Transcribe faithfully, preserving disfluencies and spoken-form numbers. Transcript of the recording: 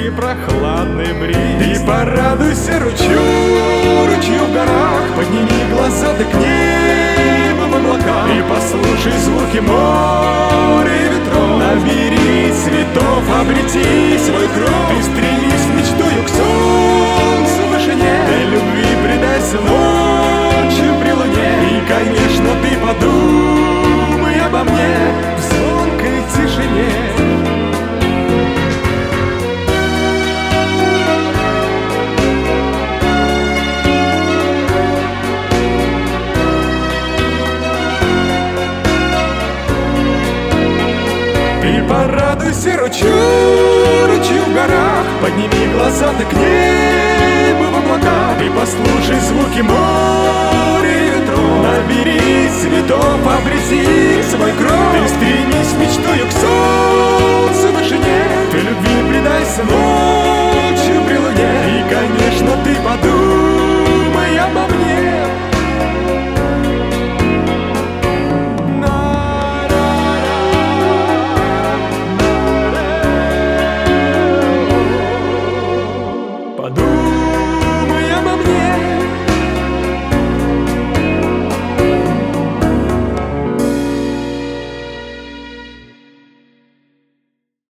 легкий прохладный бриз. И порадуйся ручью, ручью в горах, подними глаза ты к небу в облаках. И послушай звуки моря и ветров, набери цветов, обрети свой кров. Ты стремись мечтою к солнцу в вышине, ты любви предайся ночью при луне. И, конечно, ты подумай обо мне в звонкой тишине. И порадуйся ручью, ручью в горах, подними глаза ты к небу в облаках. И послушай звуки моря и ветров, набери цветов, обрети свой кров. Ты стремись мечтою к солнцу